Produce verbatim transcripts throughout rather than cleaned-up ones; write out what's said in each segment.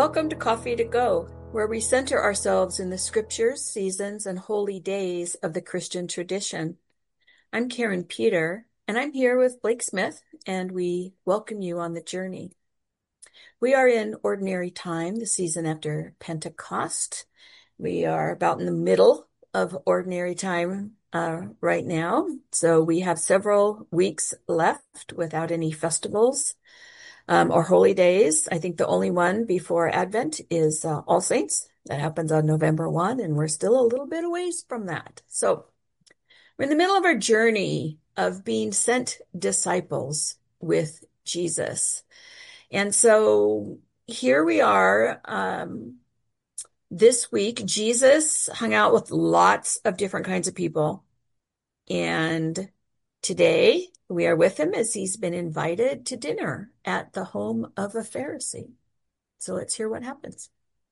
Welcome to Coffee to Go, where we center ourselves in the scriptures, seasons, and holy days of the Christian tradition. I'm Karen Peter, and I'm here with Blake Smith, and we welcome you on the journey. We are in Ordinary Time, the season after Pentecost. We are about in the middle of Ordinary Time uh, right now, so we have several weeks left without any festivals um, or holy days. I think the only one before Advent is uh, All Saints. That happens on November first, and we're still a little bit away from that. So we're in the middle of our journey of being sent disciples with Jesus. And so here we are. Um, this week, Jesus hung out with lots of different kinds of people. And today we are with him as he's been invited to dinner at the home of a Pharisee. So let's hear what happens.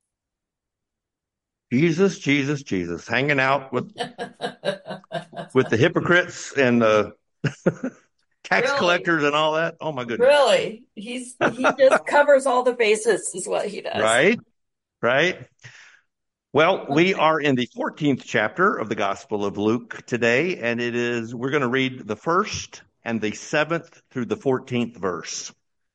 Jesus, Jesus, Jesus, hanging out with with the hypocrites and the tax Really? collectors and all that. Oh my goodness. Really? He's he just covers all the bases is what he does. Right? Right? Well, we are in the fourteenth chapter of the Gospel of Luke today, and it is we're going to read the first and the seventh through the fourteenth verse.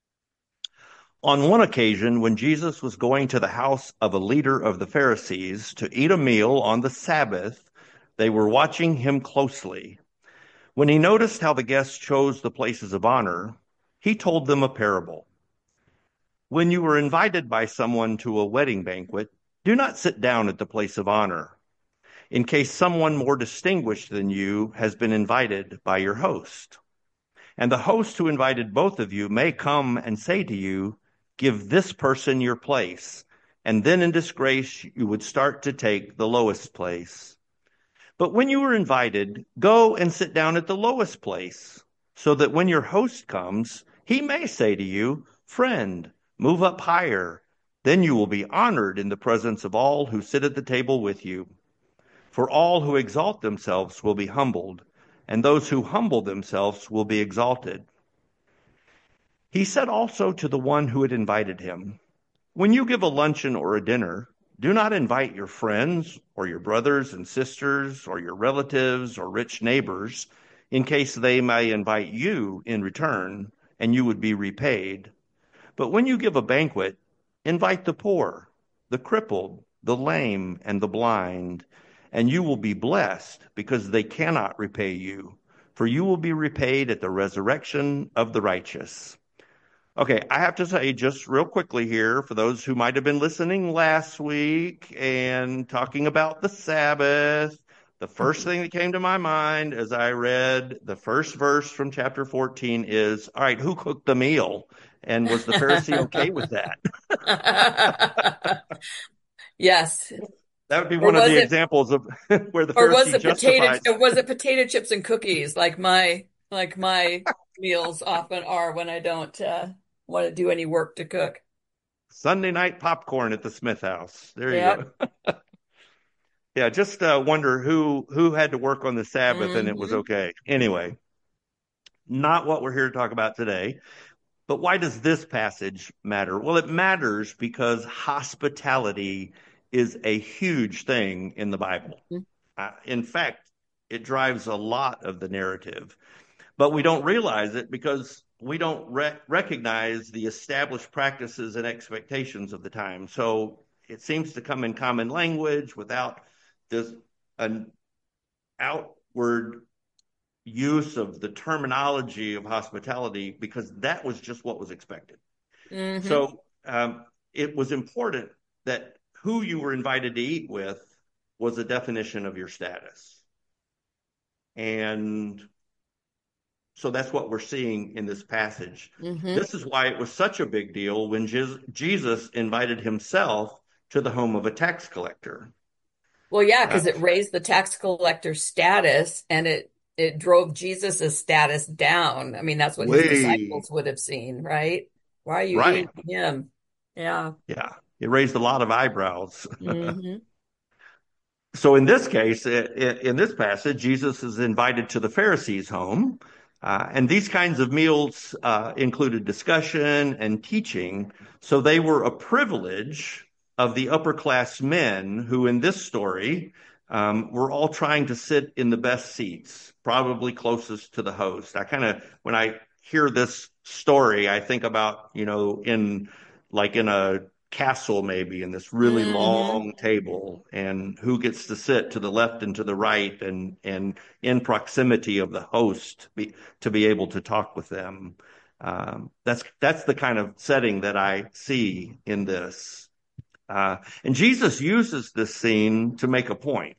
On one occasion, when Jesus was going to the house of a leader of the Pharisees to eat a meal on the Sabbath, they were watching him closely. When he noticed how the guests chose the places of honor, he told them a parable. When you are invited by someone to a wedding banquet, do not sit down at the place of honor, in case someone more distinguished than you has been invited by your host. And the host who invited both of you may come and say to you, give this person your place, and then in disgrace you would start to take the lowest place. But when you are invited, go and sit down at the lowest place, so that when your host comes, he may say to you, friend, move up higher. Then you will be honored in the presence of all who sit at the table with you. For all who exalt themselves will be humbled, and those who humble themselves will be exalted. He said also to the one who had invited him, when you give a luncheon or a dinner, do not invite your friends or your brothers and sisters or your relatives or rich neighbors, in case they may invite you in return and you would be repaid. But when you give a banquet, invite the poor, the crippled, the lame, and the blind, and you will be blessed because they cannot repay you, for you will be repaid at the resurrection of the righteous. Okay, I have to say just real quickly here, for those who might have been listening last week and talking about the Sabbath, the first thing that came to my mind as I read the first verse from chapter fourteen is, all right, who cooked the meal? And was the Pharisee okay with that? Yes. That would be Or one of was the it, examples of where the or was Pharisee it potato, justifies. or was it potato chips and cookies like my like my meals often are when I don't uh, want to do any work to cook? Sunday night popcorn at the Smith house. There you Yep. go. Yeah, just uh, wonder who who had to work on the Sabbath and it was hmm okay. Anyway, not what we're here to talk about today. But why does this passage matter? Well, it matters because hospitality is a huge thing in the Bible. Uh, in fact, it drives a lot of the narrative. But we don't realize it because we don't re- recognize the established practices and expectations of the time. So it seems to come in common language without this an outward use of the terminology of hospitality, because that was just what was expected. hmm So um, it was important that who you were invited to eat with was a definition of your status. And so that's what we're seeing in this passage. hmm This is why it was such a big deal when Jesus invited himself to the home of a tax collector. Well, yeah, Uh, because it raised the tax collector status and it it drove Jesus's status down. I mean, that's what his way disciples would have seen, right? Why are you right. eating with him? Yeah. Yeah. It raised a lot of eyebrows. hmm So in this case, in this passage, Jesus is invited to the Pharisees' home. Uh, and these kinds of meals uh, included discussion and teaching. So they were a privilege of the upper class men who, in this story, um, were all trying to sit in the best seats, probably closest to the host. I kind of, when I hear this story, I think about, you know, in like in a castle maybe in this really Hmm. long table and who gets to sit to the left and to the right and and in proximity of the host be, to be able to talk with them. Um, that's that's the kind of setting that I see in this. Uh, and Jesus uses this scene to make a point.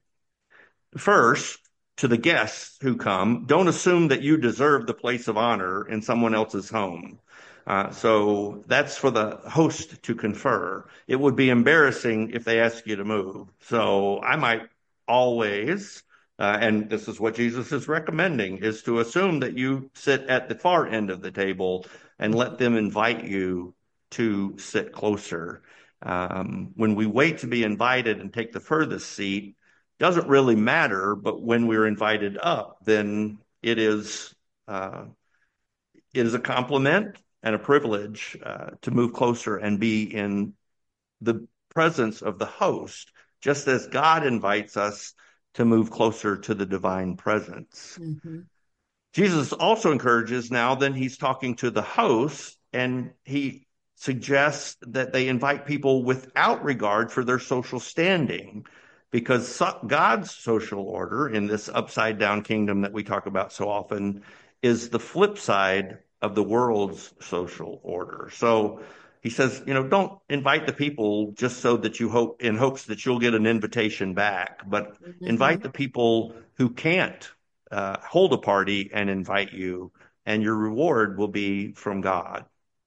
First, to the guests who come, don't assume that you deserve the place of honor in someone else's home. Uh, so that's for the host to confer. It would be embarrassing if they ask you to move. So I might always, uh, and this is what Jesus is recommending, is to assume that you sit at the far end of the table and let them invite you to sit closer. Um, when we wait to be invited and take the furthest seat, doesn't really matter, but when we're invited up, then it is uh, it is a compliment and a privilege uh, to move closer and be in the presence of the host, just as God invites us to move closer to the divine presence. Hmm. Jesus also encourages now, then he's talking to the host, and he suggests that they invite people without regard for their social standing, because so- God's social order in this upside down kingdom that we talk about so often is the flip side of the world's social order. So he says, you know, don't invite the people just so that you hope in hopes that you'll get an invitation back, but invite Hmm. the people who can't uh, hold a party and invite you, and your reward will be from God.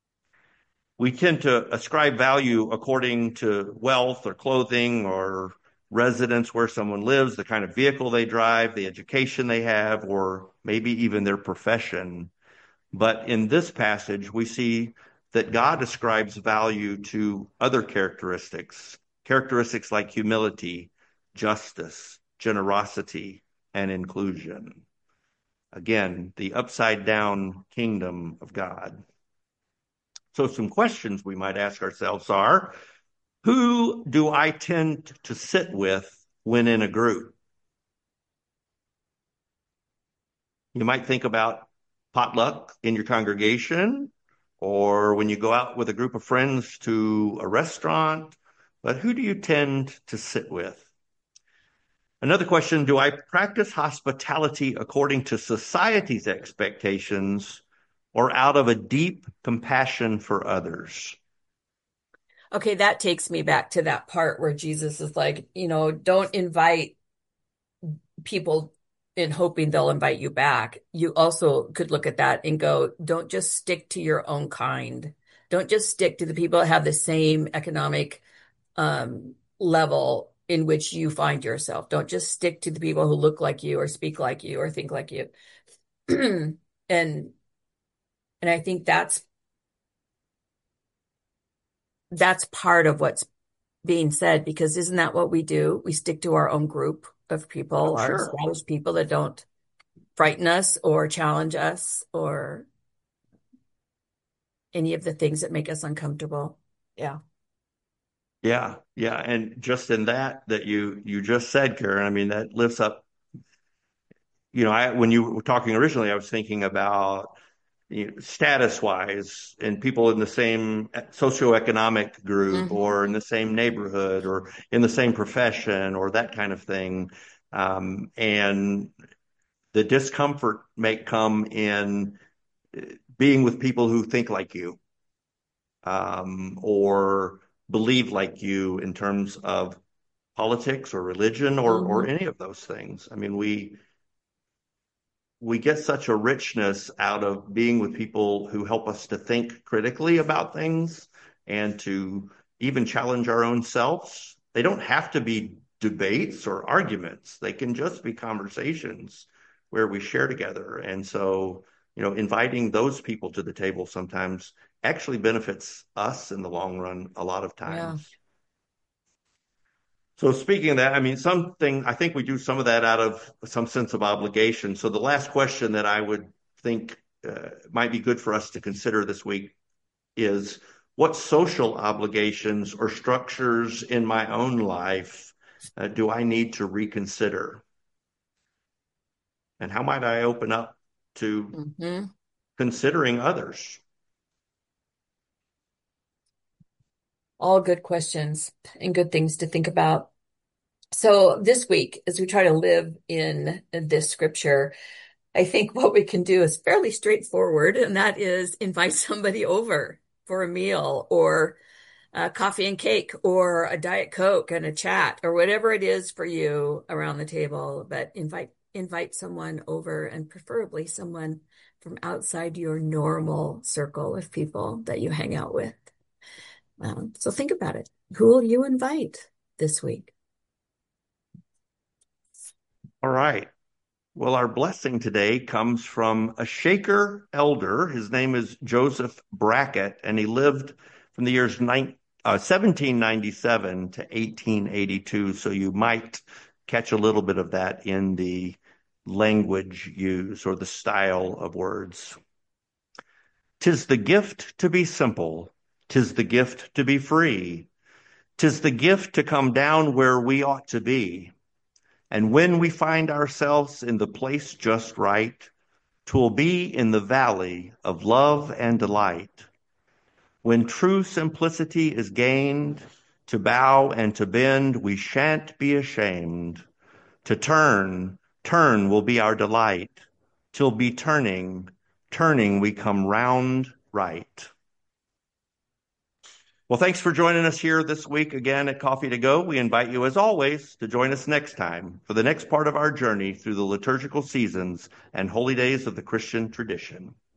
We tend to ascribe value according to wealth or clothing or residence where someone lives, the kind of vehicle they drive, the education they have, or maybe even their profession. But in this passage, we see that God ascribes value to other characteristics, characteristics like humility, justice, generosity, and inclusion. Again, the upside down kingdom of God. So, some questions we might ask ourselves are: who do I tend to sit with when in a group? You might think about potluck in your congregation, or when you go out with a group of friends to a restaurant, but who do you tend to sit with? Another question: do I practice hospitality according to society's expectations or out of a deep compassion for others? Okay, that takes me back to that part where Jesus is like, you know, don't invite people in hoping they'll invite you back. You also could look at that and go, don't just stick to your own kind. Don't just stick to the people that have the same economic um, level in which you find yourself. Don't just stick to the people who look like you or speak like you or think like you. and and I think that's that's part of what's being said, because isn't that what we do? We stick to our own group of Oh, people, our sure. established people that don't frighten us or challenge us or any of the things that make us uncomfortable. Yeah. Yeah, yeah. And just in that that you you just said, Karen, I mean, that lifts up, you know, I when you were talking originally, I was thinking about, you know, status wise and people in the same socioeconomic group Hmm. or in the same neighborhood or in the same profession or that kind of thing. Um, and the discomfort may come in being with people who think like you, um, or believe like you in terms of politics or religion or or Hmm. any of those things. I mean, we we get such a richness out of being with people who help us to think critically about things and to even challenge our own selves. They don't have to be debates or arguments. They can just be conversations where we share together. And so, you know, inviting those people to the table sometimes actually benefits us in the long run a lot of Yeah. times. So speaking of that, I mean, something, I think we do some of that out of some sense of obligation. So the last question that I would think uh, might be good for us to consider this week is, what social obligations or structures in my own life uh, do I need to reconsider? And how might I open up to Mm-hmm. considering others? All good questions and good things to think about. So this week, as we try to live in this scripture, I think what we can do is fairly straightforward, and that is invite somebody over for a meal or uh, coffee and cake or a Diet Coke and a chat or whatever it is for you around the table. But invite invite someone over, and preferably someone from outside your normal circle of people that you hang out with. Um, so think about it. Who will you invite this week? All right. Well, our blessing today comes from a Shaker elder. His name is Joseph Brackett, and he lived from the years nine, uh, seventeen ninety-seven to eighteen eighty-two. So you might catch a little bit of that in the language used or the style of words. "'Tis the gift to be simple. 'Tis the gift to be free. 'Tis the gift to come down where we ought to be. And when we find ourselves in the place just right, 'twill be in the valley of love and delight. When true simplicity is gained, to bow and to bend we shan't be ashamed. To turn, turn will be our delight, till be turning, turning we come round right." Well, thanks for joining us here this week again at Coffee to Go. We invite you, as always, to join us next time for the next part of our journey through the liturgical seasons and holy days of the Christian tradition.